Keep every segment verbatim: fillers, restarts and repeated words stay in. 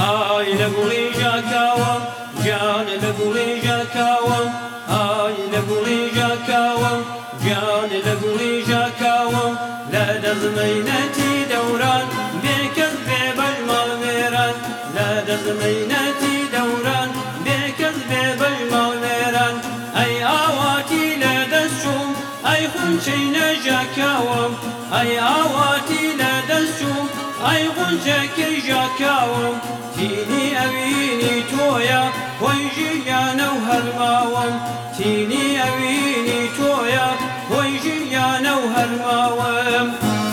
ئای لە گوڵی ژاکاوە گیان لە گوڵی ژاکاوە ئای لە گوڵی ژاکاوە گیان لە گوڵی ژاکاوە لە دەزمەینەتی دەوران بێکەس بێ بەژماڵ وێران لە دەزمەینەتی دەوران بێکەس بێ بەژماڵ وێران ئەی ئاواتی لە دەستچووم ئەی خونچەی نەژاکاوم ئەی ئاواتی لە دەستچووم ئەی غونچەکەی ژاکاوم تینی ئەوینی تۆیە هۆی ژیانە و هەرماوەم تینی ئەوینی تۆیە هۆی ژیانە و هەرماوەم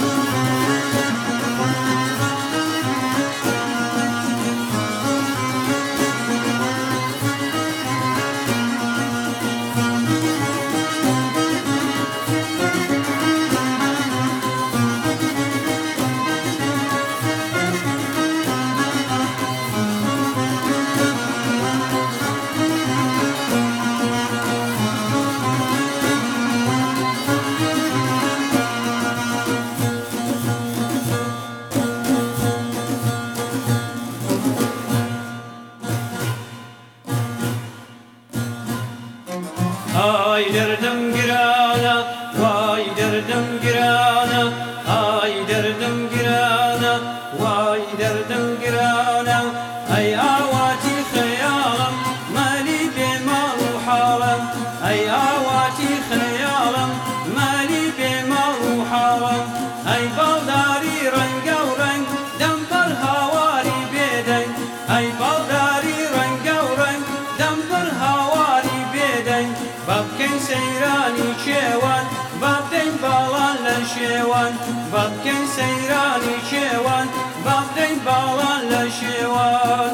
ئای دەردم گرانە وای دەردم گرانە ئای دەردم گرانە وای دەردم گرانە ئەی ئاواتی خەیاڵم مالی بێماڵ و حاڵم ئەی ئاواتی خەیاڵم مالی بێماڵ و حاڵم ئەی باڵداری ڕەنگە و ڕەنگ دەم بەر هاواری بێدەنگ ئەی باڵداری ڕەنگە و ڕەنگ دەم بەر هاواری بێدەنگ با بکەین سەیرانی کێوان با بدەین باڵان لە شێوان با بکەین سەیرانی کێوان با بدەین باڵان لە شێوان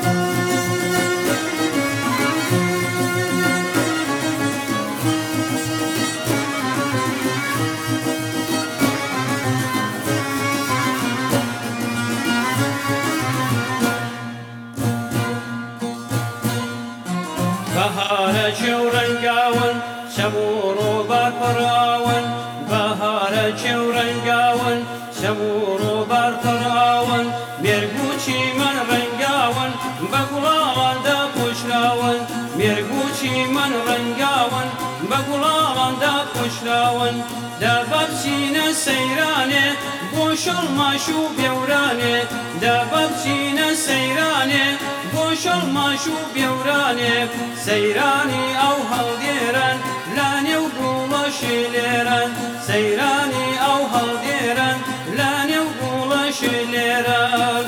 بەهارە چێو ڕەنگاون شەو و ڕۆبار پەڕاون بەهارە چێو ڕەنگاون شەو و ڕۆبار پەڕاون مێرگ و چیمەن ڕەنگاون بە گوڵاڵاندا پۆشراون مێرگ و چیمەن ڕەنگاون بە گوڵاڵاندا پۆشراون دابا بچینە سەیرانێ بۆ شەڵماش و بێورانێ دابا بچینە سەیرانێ بۆ شەڵماش و بێورانێ سەیرانی ئەو هەڵدێران لا نێو گوڵەشی لێران سەیرانی ئەو هەڵدێران لا نێو گوڵەشی لێران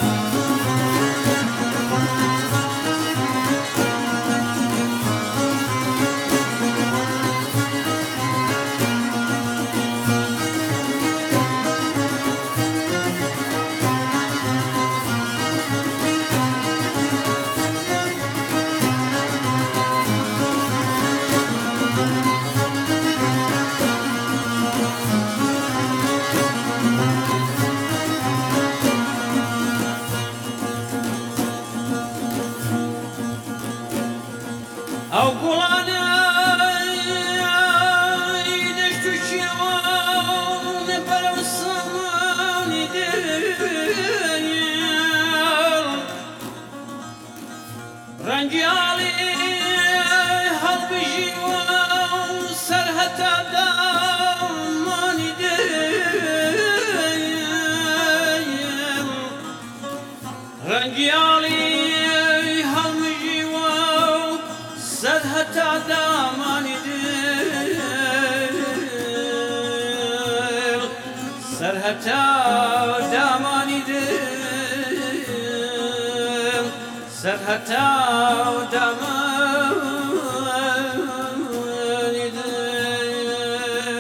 ئەو گوڵانەی دەشت و شێوان بەرەو سەمانی دێر ڕەنگیاڵی هەڵبژیوە و سەر هەتا دامانی دێر ڕەنگیاڵی سەر هەتا دامانی دێر سەر هەتا دامانی دێر سەر هەتا دامانی دێر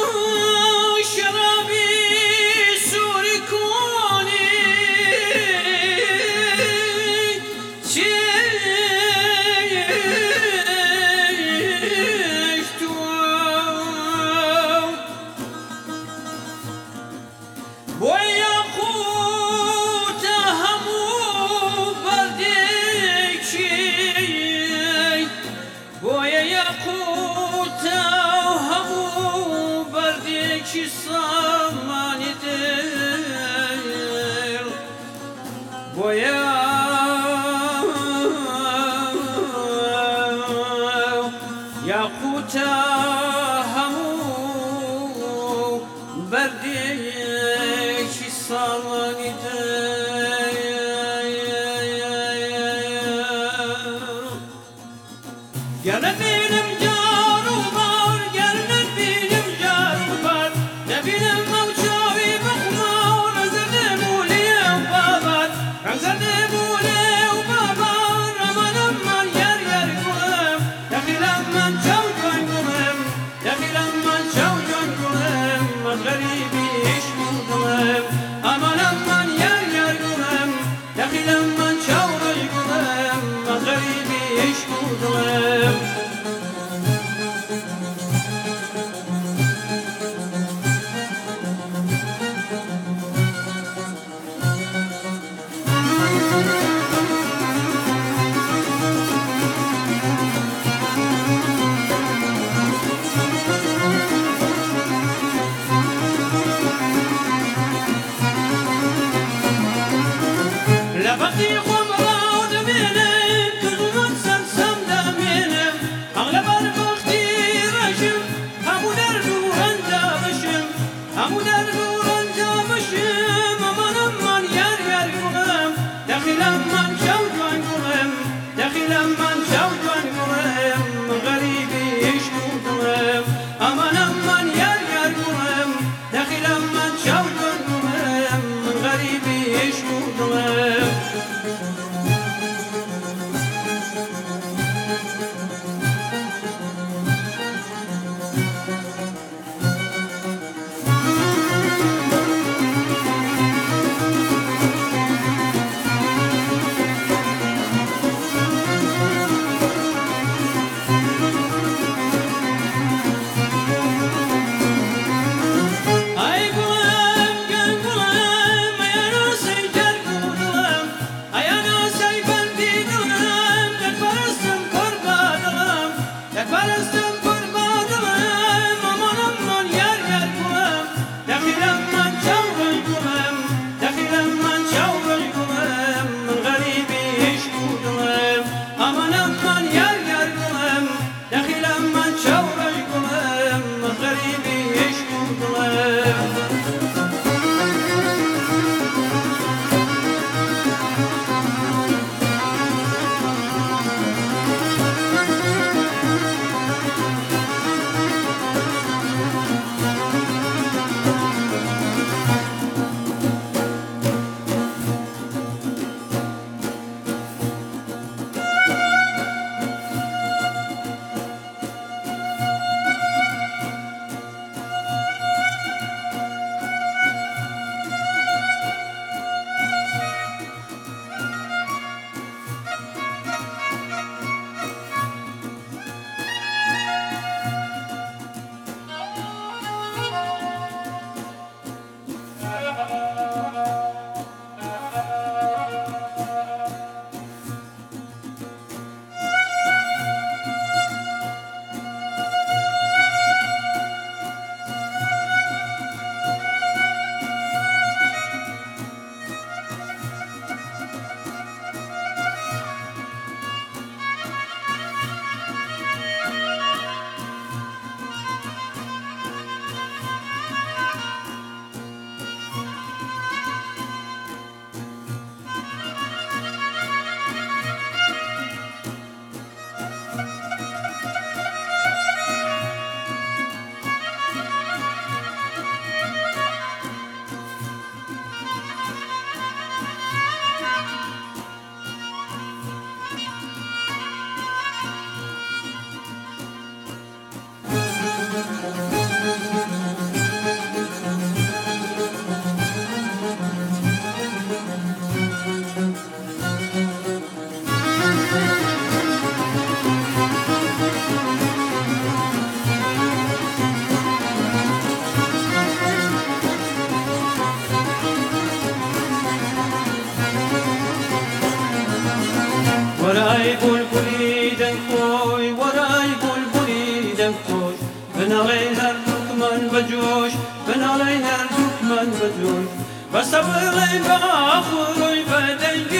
شرابي سوري كوني بويا ياقوتا همو برديشي صالني يا نبيلم جارو بار يا نبيلم جارو بار نبيلم موشاوي بخمار عزد مولي وبابار عزد مولي وبابار امان امان ير ير قلم دخل امان شو جوان قلم دخل امان شو جوان قلم غريبي ايش قلم امان امان ير ير قلم دخل امان شو رج قلم غريبي ايش قلم لبقي خمرة ودمينم كلمة سمسم دمينم أغلب الوقتي رشم همو درلو رنجا بشم همو درلو رنجا بشم أمان أمان ير ير قلم دخل أمان شو جوان قلم دخل أمان شو جوان قلم غريبي إيش قلم أمان أمان ير ير قلم دخل أمان شو جوان قلم غريبي إيش قلم وراي بلبلي دنكوي وراي بلبلي دنكوي بن عليها الدكمان بجوش بن عليها الدكمان بجوش بس أبغي بآخر بدي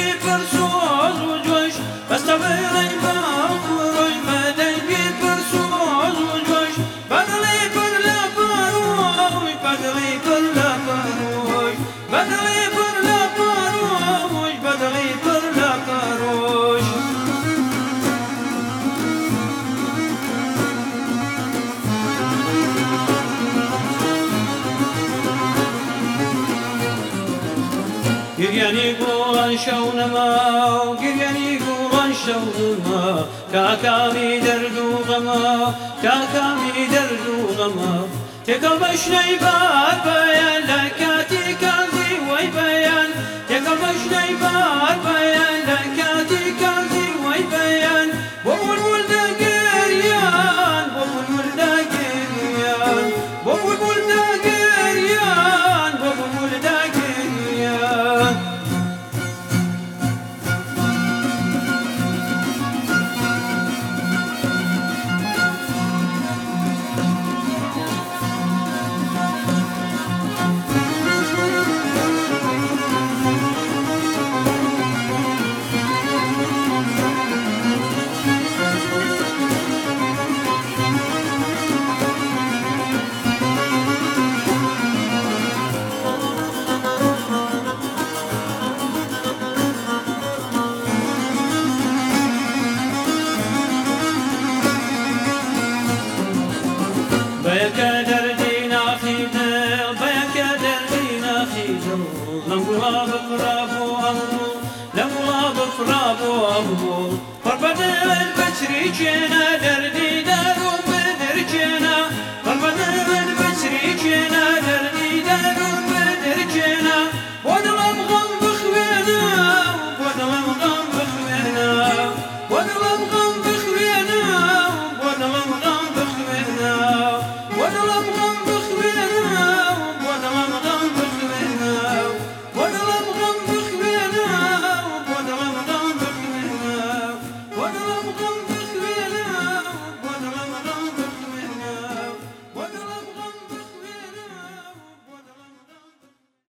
شونما وقريني قوران شونما كاكامي دردو غما كاكامي دردو غما تقل بشني بار بيان لكاتي كازي وي بيان تقل بشني بار بيان لكاتي كازي وي بيان بقول ولد قريان بقول ولد قريان بقول ولد قريان بقول ولد قريان بيكدر دينا خيدل بيكدر دينا خيدل لمغلا بفرابو أمو لمغلا بفرابو أمو فربدل البشري جينا دردي